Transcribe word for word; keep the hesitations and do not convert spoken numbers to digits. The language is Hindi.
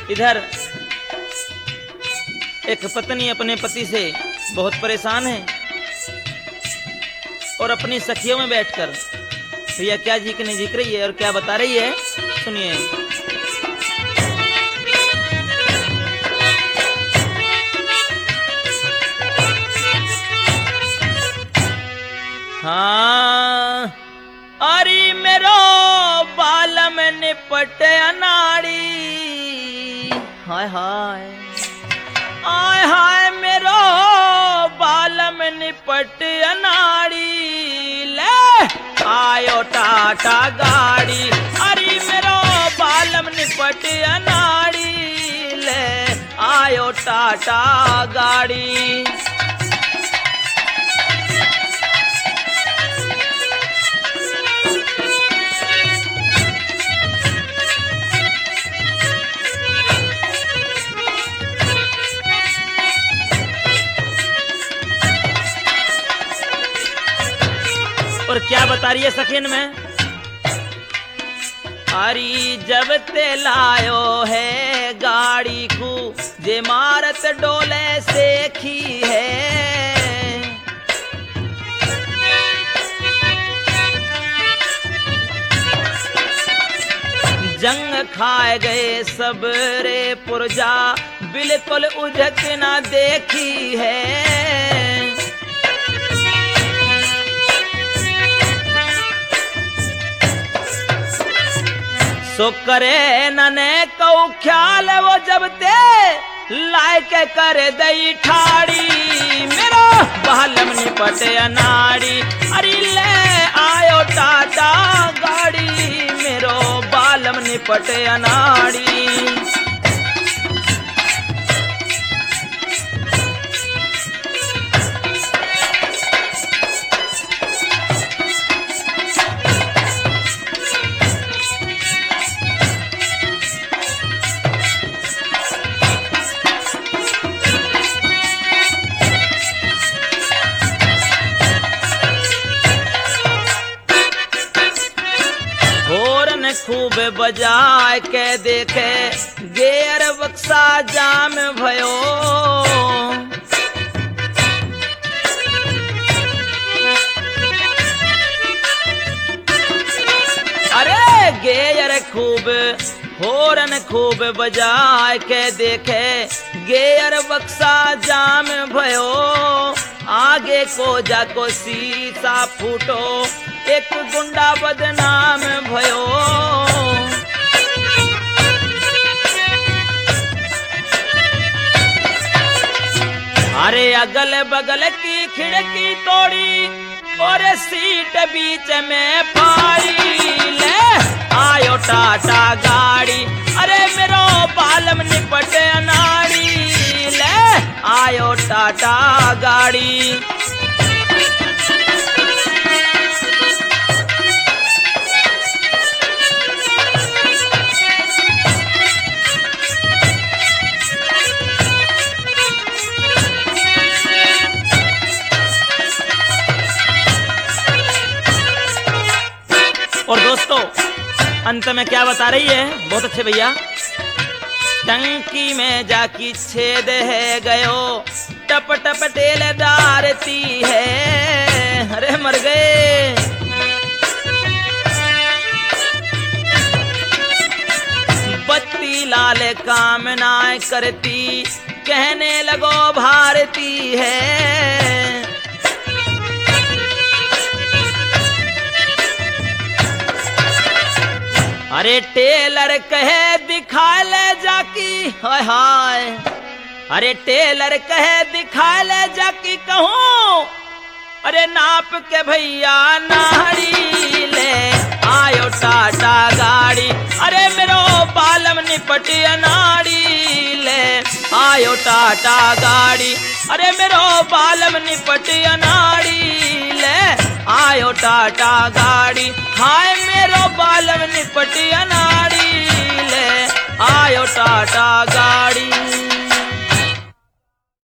इधर एक पत्नी अपने पति से बहुत परेशान है और अपनी सखियों में बैठकर भैया क्या झीकने झीक रही है और क्या बता रही है, सुनिए। हाँ अरे मेरो बालम निपट अनाड़ी, हाय हाय आय हाय मेरो बालम निपट अनाड़ी, ले आयो टाटा गाड़ी। अरे मेरो बालम निपट अनाड़ी, ले आयो टाटा गाड़ी। और क्या बता रही है सखिन में, अरे जब ते लायो है गाड़ी को जे मारत डोले सेखी है, जंग खाए गए सब रे पुरजा बिल्कुल उझक ना देखी है। सो करे नने कऊ ख्याल वो जब ते लायक कर दई ठाड़ी, मेरो बालम निपट अनाड़ी। अरे ले आयो टाटा गाड़ी, मेरो बालम निपट अनाड़ी। खूब बजाए के देखे गेर बक्सा जाम भयो, अरे गेर खूब होरन खूब बजाए के देखे गेर बक्सा जाम भयो, आगे को जाको शीशा फूटो एक गुंडा बदनाम भयो। अरे अगल बगल की खिड़की तोड़ी और सीट बीच में फाड़ी, ले आयो टाटा गाड़ी। अरे मेरो बालम निपट अनाड़ी, ले आयो टाटा गाड़ी। और दोस्तों अंत में क्या बता रही है, बहुत अच्छे भैया। टंकी में जाकी छेद है गयो, टप टप तेल डारती है, अरे मर गए। बत्ती लाल काम ना करती, कहने लगो भारती है। अरे टेलर कहे दिखा ले जाकी, हाय हाय। अरे टेलर कहे दिखा ले जाकी कहूँ, अरे नाप के भैया नाड़ी, ले आयो टाटा गाड़ी। अरे मेरो बालम निपट अनाड़ी, ले आयो टाटा गाड़ी। अरे मेरो बालम निपट अनाड़ी, ले आयो टाटा गाड़ी। हाय मेरो बालम निपट अनाड़ी, ले आयो टाटा गाड़ी।